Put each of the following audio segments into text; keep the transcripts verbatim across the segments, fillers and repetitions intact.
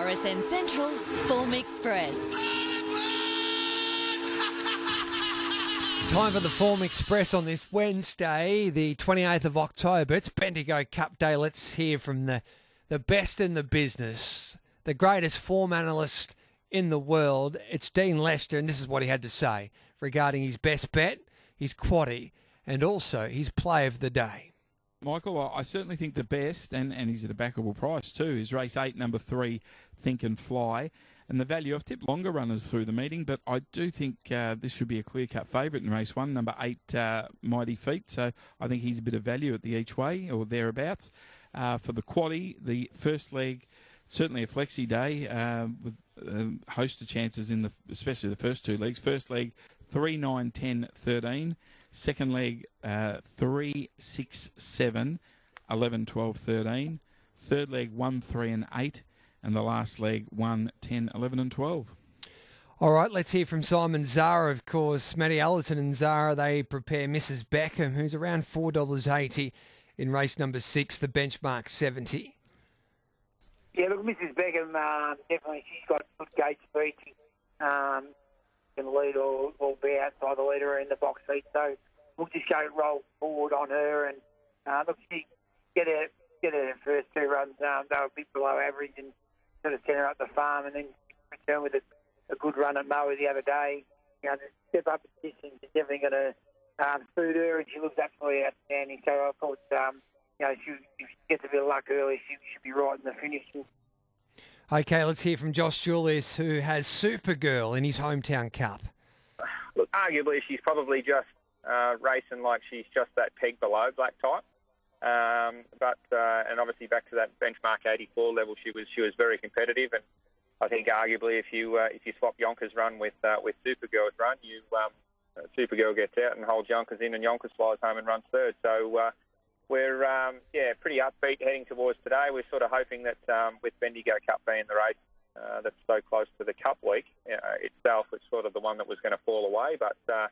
R S N Central's Form Express. Time for the Form Express on this Wednesday, the twenty-eighth of October. It's Bendigo Cup Day. Let's hear from the, the best in the business, the greatest form analyst in the world. It's Dean Lester, and this is what he had to say regarding his best bet, his quaddie, and also his play of the day. Michael, I certainly think the best, and, and he's at a backable price too, is race eight, number three, Think and Fly. And the value, I've tipped longer runners through the meeting, but I do think uh, this should be a clear-cut favourite in race one, number eight, uh, Mighty Feet. So I think he's a bit of value at the each way or thereabouts. Uh, for the quaddie, the first leg, certainly a flexi day uh, with a host of chances in the, especially the first two legs. First leg, three, nine, ten, thirteen. Second leg, uh, three, six, seven, eleven, twelve, thirteen. Third leg, one, three, and eight. And the last leg, one, ten, eleven, and twelve. All right, let's hear from Simon Zara, of course. Matty Allerton and Zara, they prepare Missus Beckham, who's around four dollars eighty in race number six, the benchmark seventy. Yeah, look, Missus Beckham, um, definitely she's got good gate speed. Um, can lead or, or be outside the leader in the box seat. So we'll just go roll forward on her. And uh, look, she get her, get her first two runs. Um, they were a bit below average and sort of sent her up the farm and then return with a, a good run at Moa the other day. You know, to step up the distance is definitely going to um, suit her, and she looks absolutely outstanding. So I thought, um, you know, she, if she gets a bit of luck early, she should be right in the finish. Okay, let's hear from Josh Julius, who has Supergirl in his hometown cup. Look, arguably she's probably just uh, racing like she's just that peg below black type. Um, but uh, and obviously back to that benchmark eighty-four level, she was she was very competitive, and I think arguably if you uh, if you swap Yonkers' run with uh, with Supergirl's run, you um, uh, Supergirl gets out and holds Yonkers in, and Yonkers flies home and runs third. So uh, we're um, yeah pretty upbeat heading towards today. We're sort of hoping that um, with Bendigo Cup being the race uh, that's so close to the Cup week uh, itself, it's sort of the one that was going to fall away, but. Uh,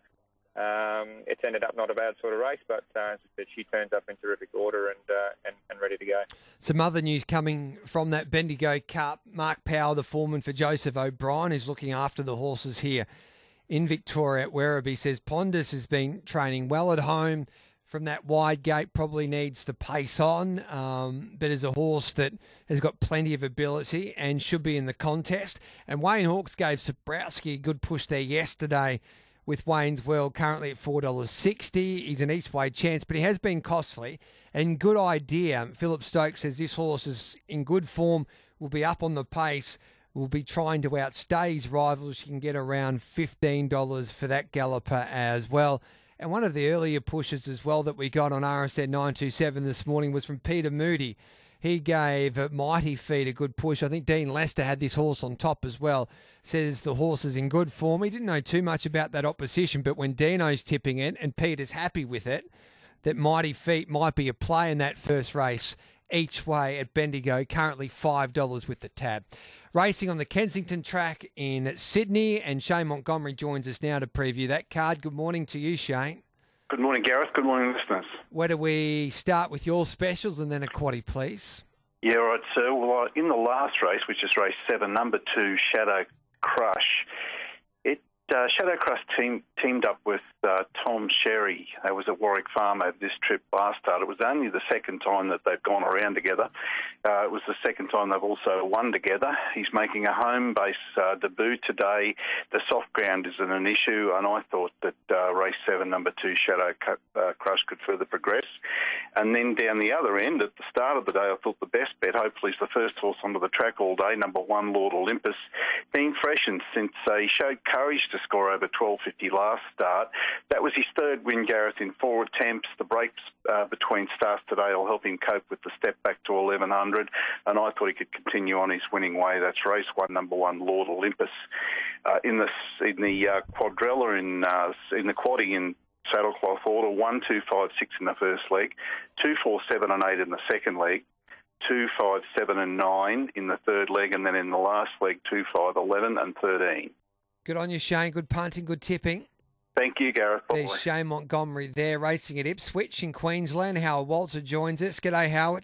Um, it's ended up not a bad sort of race, but uh, as I said, she turns up in terrific order and, uh, and and ready to go. Some other news coming from that Bendigo Cup. Mark Power, the foreman for Joseph O'Brien, is looking after the horses here in Victoria at Werribee, says Pondus has been training well at home from that wide gate, probably needs the pace on, um, but is a horse that has got plenty of ability and should be in the contest. And Wayne Hawkes gave Sabrowski a good push there yesterday with Wayne's World currently at four dollars sixty. He's an each-way chance, but he has been costly. And good idea. Philip Stokes says this horse is in good form, will be up on the pace, will be trying to outstay his rivals. You can get around fifteen dollars for that galloper as well. And one of the earlier pushes as well that we got on R S N nine two seven this morning was from Peter Moody. He gave Mighty Feet a good push. I think Dean Lester had this horse on top as well. Says the horse is in good form. He didn't know too much about that opposition, but when Dino's tipping it and Peter's happy with it, that Mighty Feet might be a play in that first race each way at Bendigo, currently five dollars with the tab. Racing on the Kensington track in Sydney, and Shane Montgomery joins us now to preview that card. Good morning to you, Shane. Good morning, Gareth. Good morning, listeners. Where do we start with your specials and then a quaddie, please? Yeah, right, sir. Well, in the last race, which is race seven, number two, Shadow Crush, it uh, Shadow Crush team, teamed up with uh, Tom Sherry. They was at Warwick Farm over this trip last start. It was only the second time that they've gone around together. Uh, it was the second time they've also won together. He's making a home base uh, debut today. The soft ground isn't an issue, and I thought that uh, race seven, number two, Shadow uh, Crush could further progress. And then down the other end, at the start of the day, I thought the best bet, hopefully, is the first horse onto the track all day, number one, Lord Olympus, being freshened since uh, he showed courage to score over twelve fifty last start. That was his third win, Gareth, in four attempts. The breaks uh, between starts today will help him cope with the step back to eleven hundred, and I thought he could continue on his winning way. That's race one, number one, Lord Olympus. Uh, in the in the uh, quadrella, in uh, in the quaddie in saddlecloth order, one, two, five, six in the first leg, two, four, seven, and eight in the second leg, two, five, seven, and nine in the third leg, and then in the last leg, two, five, eleven, and thirteen. Good on you, Shane. Good punting, good tipping. Thank you, Gareth. There's Bye. Shane Montgomery there racing at Ipswich in Queensland. Howard Walter joins us. G'day, Howard.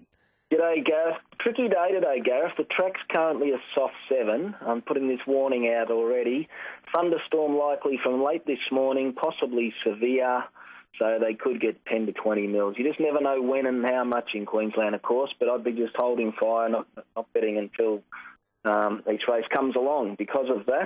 G'day, Gareth. Tricky day today, Gareth. The track's currently a soft seven. I'm putting this warning out already. Thunderstorm likely from late this morning, possibly severe, so they could get ten to twenty mils. You just never know when and how much in Queensland, of course, but I'd be just holding fire, not, not betting until um, each race comes along because of that.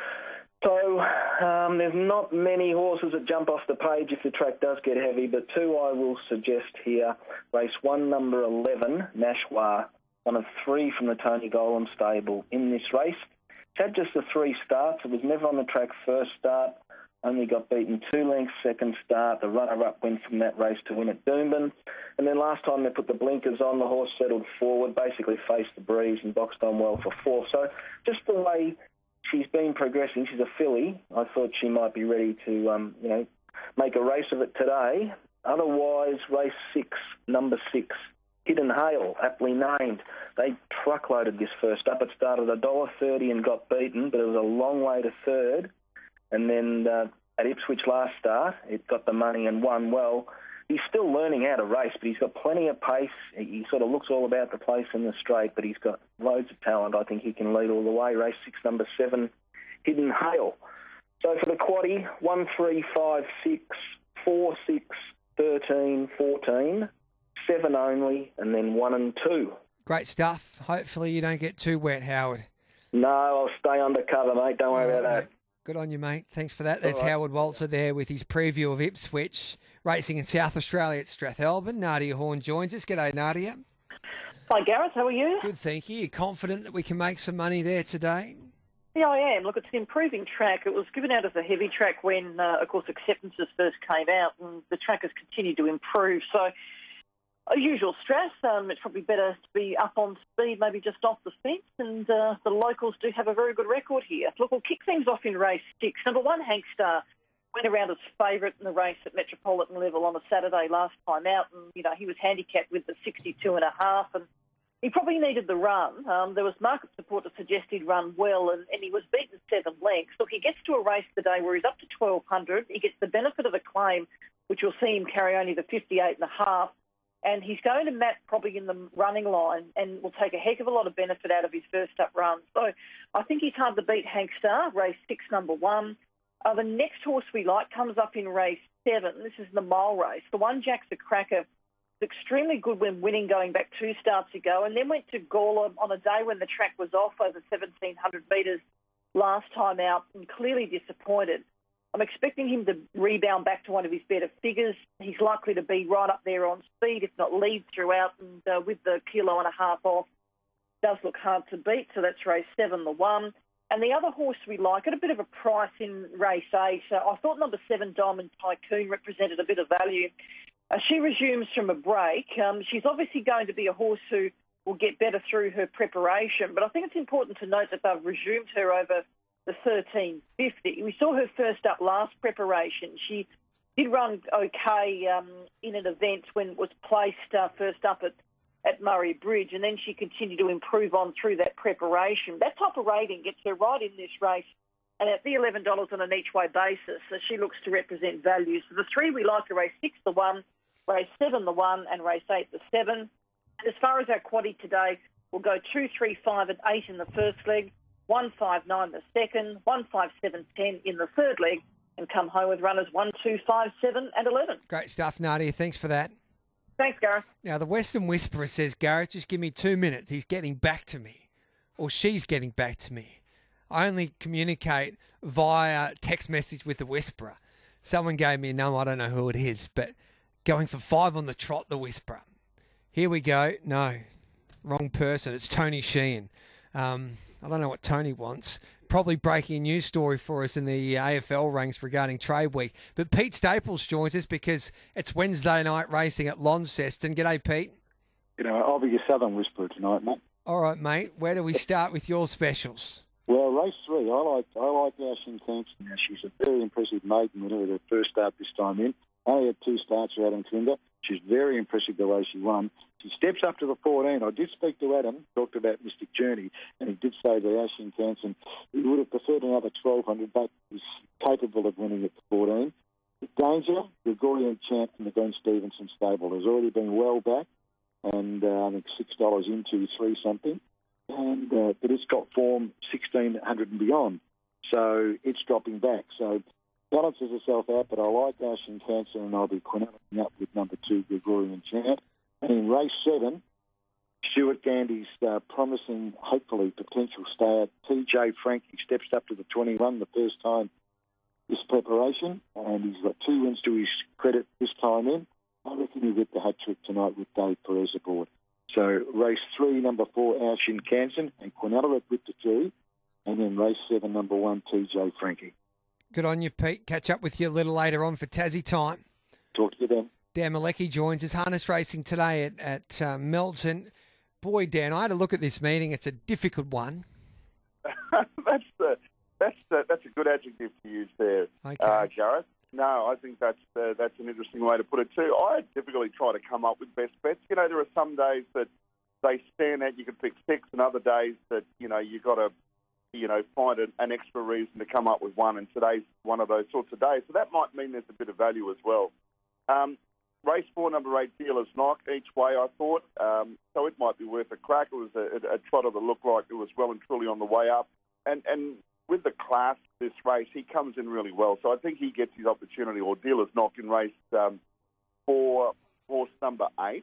So um, there's not many horses that jump off the page if the track does get heavy, but two I will suggest here. Race one, number eleven, Nashwa, one of three from the Tony Gollan stable in this race. It's had just the three starts. It was never on the track first start. Only got beaten two lengths second start. The runner-up went from that race to win at Doomben. And then last time they put the blinkers on, the horse settled forward, basically faced the breeze and boxed on well for fourth. So just the way she's been progressing, she's a filly. I thought she might be ready to, um, you know, make a race of it today. Otherwise, race six, number six, Hidden Hail, aptly named. They truckloaded this first up. It started one dollar thirty and got beaten, but it was a long way to third. And then uh, at Ipswich last start, it got the money and won well. He's still learning how to race, but he's got plenty of pace. He sort of looks all about the place in the straight, but he's got loads of talent. I think he can lead all the way. Race six, number seven, Hidden Hail. So for the quaddie, one, three, five, six, four, six, thirteen, fourteen, seven only, and then one and two. Great stuff. Hopefully you don't get too wet, Howard. No, I'll stay undercover, mate. Don't worry All about right, that. mate. Good on you, mate. Thanks for that. That's All right. Howard Walter there with his preview of Ipswich racing in South Australia at Strathalbyn. Nadia Horn joins us. G'day, Nadia. Hi, Gareth. How are you? Good, thank you. You confident that we can make some money there today? Yeah, I am. Look, it's an improving track. It was given out as a heavy track when, uh, of course, acceptances first came out, and the track has continued to improve. So, a usual stress. Um, it's probably better to be up on speed, maybe just off the fence, and uh, the locals do have a very good record here. Look, we'll kick things off in race six. Number one, Hank Star, went around as favourite in the race at Metropolitan level on a Saturday last time out, and, you know, he was handicapped with the sixty-two and a half, and he probably needed the run. Um, there was market support to suggest he'd run well, and, and he was beaten seven lengths. Look, he gets to a race today where he's up to twelve hundred. He gets the benefit of a claim, which will see him carry only the fifty-eight and a half. And he's going to map probably in the running line and will take a heck of a lot of benefit out of his first up run. So I think he's hard to beat, Hank Star, race six, number one. Uh, the next horse we like comes up in race seven. This is the mile race. The one, Jack's a Cracker, was extremely good when winning going back two starts ago, and then went to Gawler on a day when the track was off over seventeen hundred metres last time out, and clearly disappointed. I'm expecting him to rebound back to one of his better figures. He's likely to be right up there on speed, if not lead throughout, and uh, with the kilo and a half off, does look hard to beat. So that's race seven, the one. And the other horse we like at a bit of a price in race eight. Uh, I thought number seven, Diamond Tycoon, represented a bit of value. Uh, she resumes from a break. Um, she's obviously going to be a horse who will get better through her preparation, but I think it's important to note that they've resumed her over the thirteen fifty. We saw her first up last preparation. She did run okay um, in an event when it was placed uh, first up at, at Murray Bridge, and then she continued to improve on through that preparation. That type of rating gets her right in this race, and at the eleven dollars on an each-way basis, so she looks to represent value. So the three we like are race six, the one, race seven, the one, and race eight, the seven. And as far as our quaddie today, we'll go two, three, five, and eight in the first leg, one, five, nine the second, one, five, seven, ten in the third leg, and come home with runners one, two, five, seven, and eleven. Great stuff, Nadia. Thanks for that. Thanks, Gareth. Now, the Western Whisperer says, Gareth, just give me two minutes. He's getting back to me, or she's getting back to me. I only communicate via text message with the Whisperer. Someone gave me a number. I don't know who it is, but going for five on the trot, the Whisperer. Here we go. No, wrong person. It's Tony Sheehan. Um, I don't know what Tony wants. Probably breaking a news story for us in the A F L ranks regarding trade week. But Pete Staples joins us because it's Wednesday night racing at Launceston. G'day, Pete. You know, I'll be your Southern Whisperer tonight, mate. All right, mate. Where do we start with your specials? Well, race three, I like I like Ashen Thompson. Now, she's a very impressive maiden winner with her first start this time in. Only had two starts for Adam Tinder. She's very impressive the way she won. She steps up to the fourteen. I did speak to Adam, talked about Mystic Journey, and he did say that Ashen Thompson, he would have preferred another twelve hundred, but he's capable of winning at the fourteen. Danger, Gregorian Champ from the Glenn Stevenson stable has already been well back. and uh, I think six dollars into three something. And uh, but it's got form sixteen hundred and beyond, so it's dropping back. So balances itself out, but I like Ashen Cancer, and I'll be quinelling up with number two, Gregorian Chant. And in race seven, Stuart Gandy's uh, promising, hopefully, potential stay at T J Frankie steps up to the twenty-one the first time this preparation, and he's got two wins to his credit this time in. I reckon he'll get the hat-trick tonight with Dave Perez aboard. So race three, number four, Ashen Cancer, and Quinella at with the two, and then race seven, number one, T J Frankie. Good on you, Pete. Catch up with you a little later on for Tassie time. Talk to you then. Dan Malecki joins us. Harness racing today at, at uh, Melton. Boy, Dan, I had a look at this meeting. It's a difficult one. that's the that's the, that's a good adjective to use there, Okay. uh, Gareth. No, I think that's uh, that's an interesting way to put it too. I typically try to come up with best bets. You know, there are some days that they stand out. You can pick six, and other days that you know you got to you know find an, an extra reason to come up with one. And today's one of those sorts of days, so that might mean there's a bit of value as well. Um, Race four, number eight, Dealer's Knock, each way, I thought. Um, so it might be worth a crack. It was a, a trotter that looked like it was well and truly on the way up. And and with the class of this race, he comes in really well. So I think he gets his opportunity, or Dealer's Knock, in race um, four, horse number eight.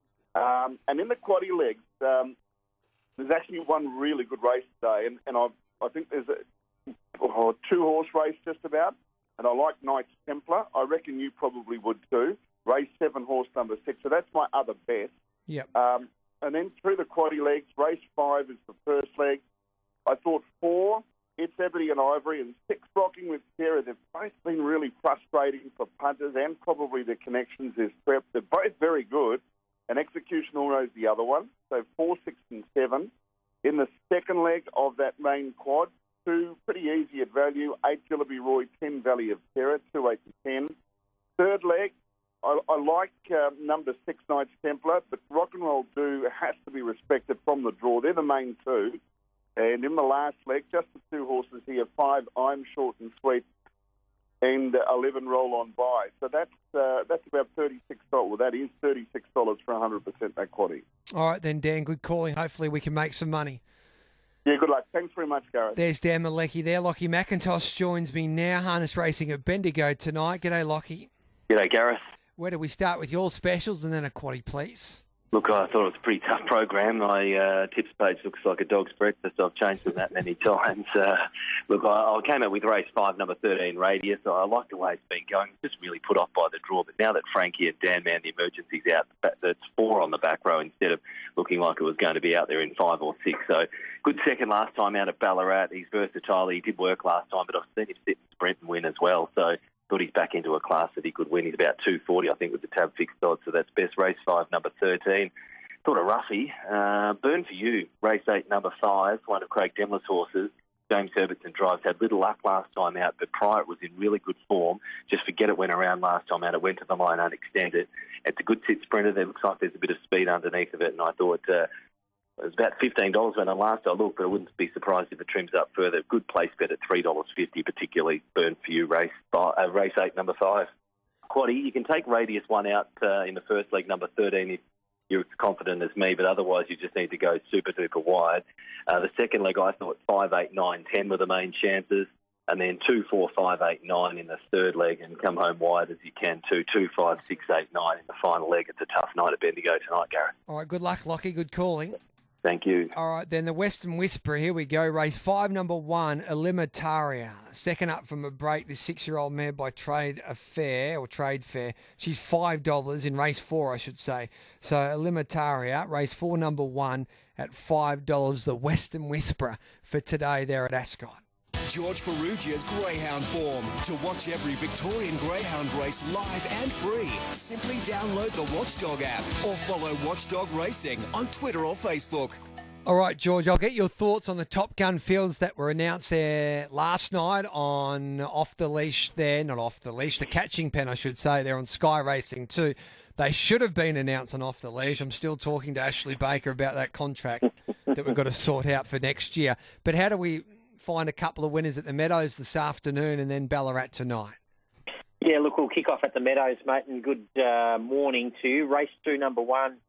Um, and in the quaddy legs, um, there's actually one really good race today. And, and I I think there's a oh, two-horse race just about. And I like Knights Templar. I reckon you probably would too. Race seven, horse number six. So that's my other bet. Yep. Um, and then through the quaddy legs, race five is the first leg. I thought four, It's Ebony and Ivory, and six, Rocking with Sarah. They've both been really frustrating for punters, and probably the connections is prep. They're both very good, and Execution All knows the other one. So four, six, and seven. In the second leg of that main quad, two pretty easy at value. Eight, Gillaby Roy, ten, Valley of Terror, two, eight, and ten. Third leg, I, I like uh, number six, Knights Templar, but Rock and Roll Do has to be respected from the draw. They're the main two. And in the last leg, just the two horses here, five, I'm Short and Sweet, and uh, eleven, Roll On By. So that's uh, that's about thirty-six dollars. Well, that is thirty-six dollars for one hundred percent that quaddy. All right then, Dan, good calling. Hopefully we can make some money. Yeah, good luck. Thanks very much, Gareth. There's Dan Malecki there. Lockie McIntosh joins me now. Harness racing at Bendigo tonight. G'day, Lockie. G'day, Gareth. Where do we start with your specials and then a quaddy, please? Look, I thought it was a pretty tough program. My uh, tips page looks like a dog's breakfast. I've changed them that many times. Uh, look, I, I came out with race five, number thirteen, Radius. I like the way it's been going. Just really put off by the draw. But now that Frankie and Dan Man, the emergency's out, that's four on the back row instead of looking like it was going to be out there in five or six. So good second last time out at Ballarat. He's versatile. He did work last time, but I've seen him sit and sprint and win as well. So thought he's back into a class that he could win. He's about two forty, I think, with the tab fixed odds. So that's best. Race five, number thirteen. Thought a roughie. Uh, Burn for You, race eight, number five, one of Craig Demler's horses. James Herbertson drives, had little luck last time out, but prior it was in really good form. Just forget it went around last time out. It went to the line unextended. It's a good sit sprinter. There looks like there's a bit of speed underneath of it, and I thought uh, it was about fifteen dollars when I last I looked, but I wouldn't be surprised if it trims up further. Good place bet at three dollars fifty, particularly Burn for You, race, five, uh, race eight, number five. Quaddy, you can take Radius one out uh, in the first leg, number thirteen, if you're as confident as me, but otherwise you just need to go super duper wide. Uh, the second leg, I thought five, eight, nine, ten were the main chances, and then two, four, five, eight, nine in the third leg, and come home wide as you can too. Two, five, six, eight, nine in the final leg. It's a tough night at Bendigo tonight, Gareth. All right, good luck, Lockie. Good calling. Thank you. All right, then the Western Whisperer. Here we go. Race five, number one, Alimentaria. Second up from a break, this six-year-old mare by Trade Affair, or Trade Fair. She's five dollars in race four, I should say. So Alimentaria, race four, number one, at five dollars. The Western Whisperer for today there at Ascot. George Ferrugia's Greyhound form. To watch every Victorian Greyhound race live and free, simply download the Watchdog app or follow Watchdog Racing on Twitter or Facebook. All right, George, I'll get your thoughts on the Top Gun fields that were announced there last night on Off the Leash there. Not Off the Leash, the Catching Pen, I should say. They're on Sky Racing too. They should have been announced on Off the Leash. I'm still talking to Ashley Baker about that contract that we've got to sort out for next year. But how do we find a couple of winners at the Meadows this afternoon and then Ballarat tonight? Yeah, look, we'll kick off at the Meadows, mate, and good uh, morning to you. Race two, number one,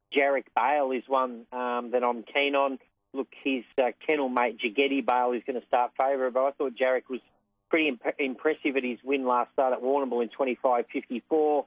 Jarek Bale is one um, that I'm keen on. Look, his uh, kennel mate, Jagetti Bale, is going to start favourite, but I thought Jarek was pretty imp- impressive at his win last start at Warrnambool in twenty-five fifty-four.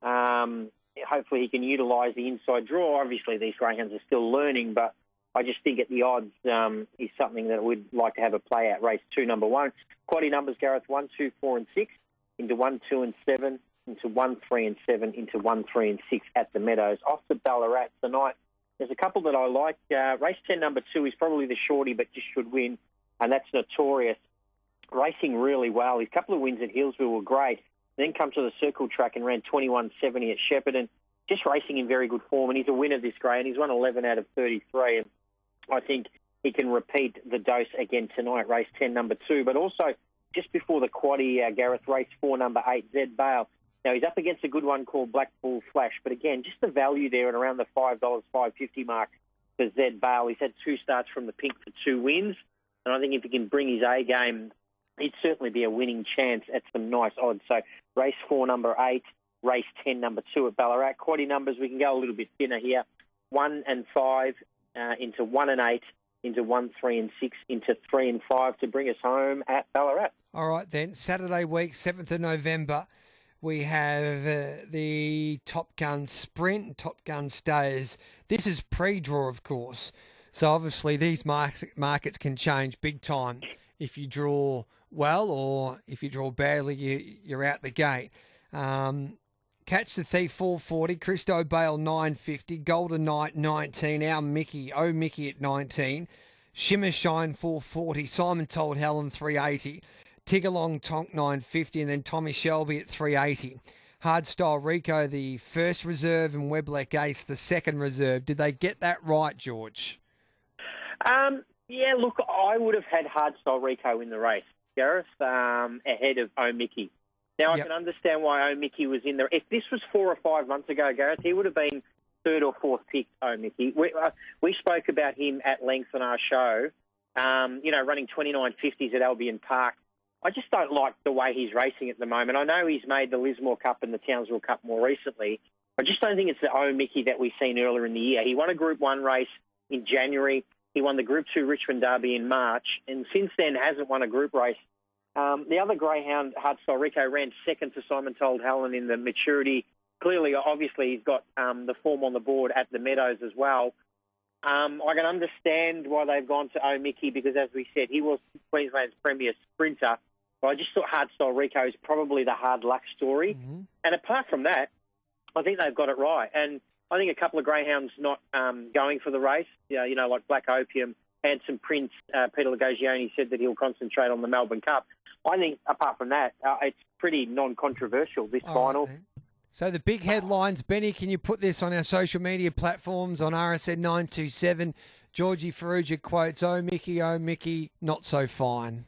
Um, hopefully he can utilise the inside draw. Obviously, these greyhounds are still learning, but I just think at the odds um, is something that we'd like to have a play at race two, number one. Quaddy numbers, Gareth, one, two, four and six, into one, two and seven, into one, three and seven, into one, three and six at the Meadows. Off to Ballarat tonight. There's a couple that I like. Uh, race ten, number two, is probably the shorty, but just should win, and that's Notorious. Racing really well. His couple of wins at Hillsville were great. Then come to the Circle Track and ran twenty-one seventy at Shepparton. Just racing in very good form, and he's a winner this grey, and he's won eleven out of thirty-three. And I think he can repeat the dose again tonight, race ten, number two. But also, just before the quaddie, uh, Gareth, race four, number eight, Zed Bale. Now, he's up against a good one called Black Bull Flash. But again, just the value there at around the five dollars, five fifty mark for Zed Bale. He's had two starts from the pink for two wins. And I think if he can bring his A game, he'd certainly be a winning chance at some nice odds. So race four, number eight, race ten, number two at Ballarat. Quaddie numbers, we can go a little bit thinner here. One and five uh, into one and eight, into one, three and six, into three and five to bring us home at Ballarat. All right, then. Saturday week, seventh of November, we have uh, the Top Gun Sprint, Top Gun Stayers. This is pre-draw, of course. So obviously these markets, markets can change big time if you draw well, or if you draw badly, you, you're out the gate. Um, Catch the Thief four forty, Christo Bale nine fifty, Golden Knight nineteen, our Mickey, oh Mickey at nineteen, Shimmer Shine four forty, Simon Told Helen three eighty, Tigalong Tonk nine fifty, and then Tommy Shelby at three eighty. Hardstyle Rico, the first reserve, and Weblek Ace, the second reserve. Did they get that right, George? Um, yeah, look, I would have had Hardstyle Rico in the race, Gareth, um, ahead of Oh Mickey. Now, I yep. can understand why Oh Mickey was in there. If this was four or five months ago, Gareth, he would have been third or fourth picked, Oh Mickey. We, uh, we spoke about him at length on our show, um, you know, running twenty-nine fifties at Albion Park. I just don't like the way he's racing at the moment. I know he's made the Lismore Cup and the Townsville Cup more recently. I just don't think it's the Oh Mickey that we've seen earlier in the year. He won a Group one race in January. He won the Group two Richmond Derby in March, and since then hasn't won a group race. Um, the other greyhound, Hardstyle Rico, ran second to Simon Told Helen in the maturity. Clearly, obviously, he's got um, the form on the board at the Meadows as well. Um, I can understand why they've gone to Oh Mickey because, as we said, he was Queensland's premier sprinter. But I just thought Hardstyle Rico is probably the hard luck story. Mm-hmm. And apart from that, I think they've got it right. And I think a couple of greyhounds not um, going for the race, you know, you know, like Black Opium, Handsome Prince, uh, Peter Lagosioni said that he'll concentrate on the Melbourne Cup. I think, apart from that, uh, it's pretty non-controversial, this oh, final. Okay. So the big headlines, Benny, can you put this on our social media platforms on R S N nine two seven? Georgie Ferrugia quotes, oh, Mickey, oh, Mickey, not so fine.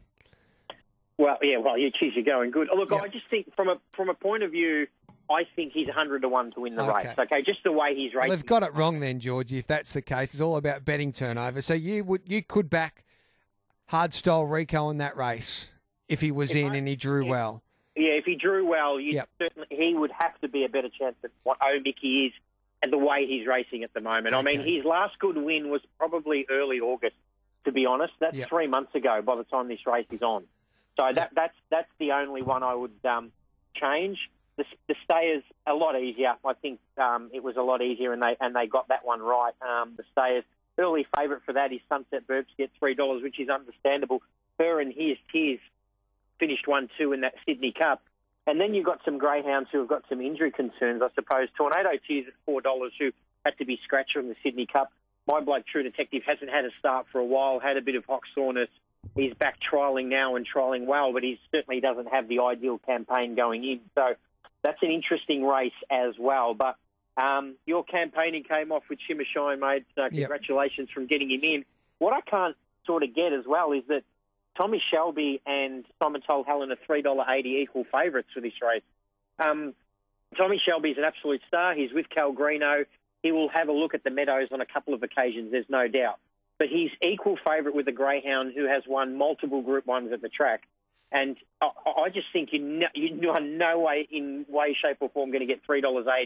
Well, yeah, well, you geez, you're going good. Look, yep. I just think from a from a point of view, I think he's one hundred to one to win the okay. race, okay? Just the way he's racing. Well, they've got it wrong then, Georgie, if that's the case. It's all about betting turnover. So you would you could back Hardstyle Rico in that race if he was if in I, and he drew if, well. Yeah, if he drew well, you yep. certainly he would have to be a better chance than what Oh Mickey is and the way he's racing at the moment. Okay. I mean, his last good win was probably early August, to be honest. That's yep. three months ago by the time this race is on. So that that's that's the only one I would um, change. The, the Stayers a lot easier. I think um, it was a lot easier, and they and they got that one right. Um, the Stayers early favourite for that is Sunset Burbs, get three dollars, which is understandable. Her and Here's Tears finished one two in that Sydney Cup, and then you've got some greyhounds who have got some injury concerns, I suppose. Tornado Tears at four dollars, who had to be scratched from the Sydney Cup. My bloke True Detective hasn't had a start for a while, had a bit of hock soreness. He's back trialling now and trialling well, but he certainly doesn't have the ideal campaign going in. So that's an interesting race as well. But um, your campaigning came off with Shimmer Shine, mate. So congratulations yep. from getting him in. What I can't sort of get as well is that Tommy Shelby and Simon Told Helen are three dollars eighty equal favourites for this race. Um, Tommy Shelby's an absolute star. He's with Cal Greeno. He will have a look at the Meadows on a couple of occasions, there's no doubt. But he's equal favourite with a greyhound who has won multiple Group Ones at the track. And I, I just think you no, you are no way, in way, shape or form, going to get three dollars eighty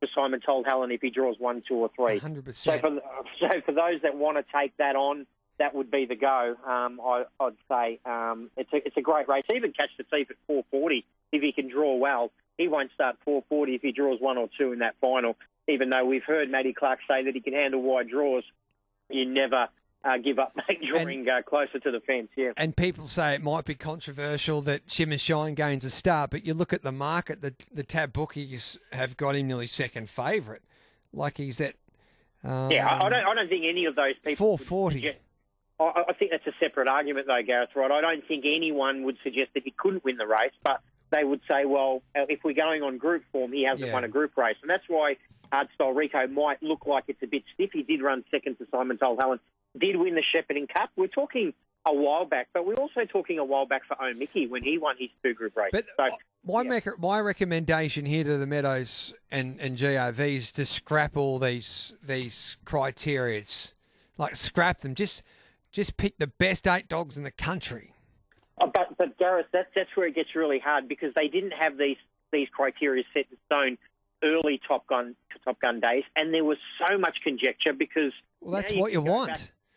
for Simon Told Helen if he draws one, two, or three. one hundred percent. So for so for those that want to take that on, that would be the go. Um, I, I'd say um, it's a it's a great race. Even Catch the Thief at four forty if he can draw well. He won't start four forty if he draws one or two in that final. Even though we've heard Matty Clark say that he can handle wide draws, you never uh, give up drawing uh, closer to the fence. Yeah. And people say it might be controversial that Shimmer Shine gains a start, but you look at the market, the the tab bookies have got him nearly second favourite. Like he's at um, yeah. I, I don't I don't think any of those people four forty. I, I think that's a separate argument, though, Gareth Wright. I don't think anyone would suggest that he couldn't win the race, but they would say, well, if we're going on group form, he hasn't Yeah. won a group race. And that's why Hardstyle Rico might look like it's a bit stiff. He did run second to Simon Told Helen, did win the Shepherding Cup. We're talking a while back, but we're also talking a while back for O Mickey when he won his two group races. But so, my yeah. mec- my recommendation here to the Meadows and, and G O V is to scrap all these these criterias. Like, scrap them. Just just pick the best eight dogs in the country. Oh, but, but Gareth, that's, that's where it gets really hard because they didn't have these these criteria set in stone early Top Gun Top Gun days, and there was so much conjecture because... Well, that's now what you can go want. back-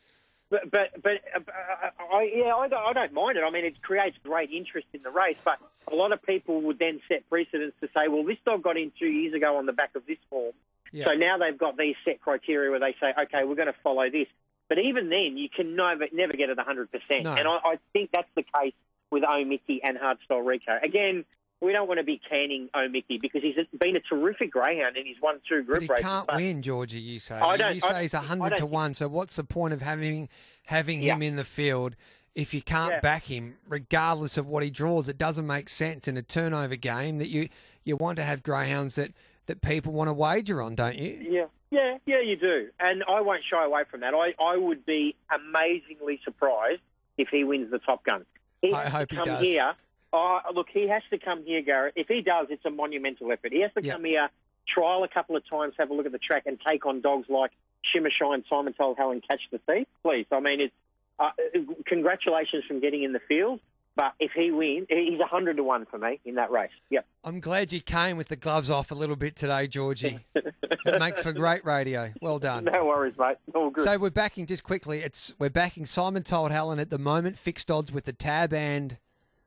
But but but uh, I, yeah, I don't, I don't mind it. I mean, it creates great interest in the race. But a lot of people would then set precedents to say, well, this dog got in two years ago on the back of this form, Yeah. so now they've got these set criteria where they say, okay, we're going to follow this. But even then, you can never never get it one hundred percent. No. And I, I think that's the case with O Mickey and Hardstyle Rico. Again, we don't want to be canning O Mickey because he's been a terrific greyhound and he's won two But group he races. can't but- win, Georgie, you say. I don't- you I say don't he's think- I one hundred don't to think- one, so what's the point of having having him Yeah. in the field if you can't Yeah. back him, regardless of what he draws? It doesn't make sense in a turnover game that you, you want to have greyhounds that, that people want to wager on, don't you? Yeah, yeah, yeah, you do. And I won't shy away from that. I, I would be amazingly surprised if he wins the Top Gun. He I has hope to he come does. here. Oh, look, he has to come here, Garrett. If he does, it's a monumental effort. He has to Yeah. come here, trial a couple of times, have a look at the track, and take on dogs like Shimmer Shine, Simon Told Helen, Catch the Thief. Please, I mean, it's uh, congratulations from getting in the field. But if he wins, he's one hundred to one for me in that race. Yep. I'm glad you came with the gloves off a little bit today, Georgie. It makes for great radio. Well done. No worries, mate. All good. So we're backing, just quickly, it's we're backing Simon Told Helen at the moment, fixed odds with the tab and...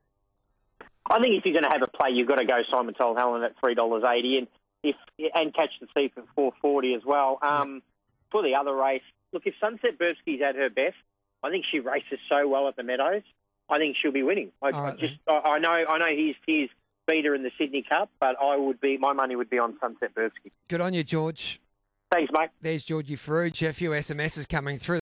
I think if you're going to have a play, you've got to go Simon Told Helen at three dollars eighty and if and Catch the Thief at four forty as well. Um, for the other race, look, if Sunset Burbsky's at her best, I think she races so well at the Meadows. I think she'll be winning. I, All right, I just, I, I know, I know he's he's beat her in the Sydney Cup, but I would be, my money would be on Sunset Burbsky. Good on you, George. Thanks, mate. There's Georgie Farouche. A few S M Ses coming through.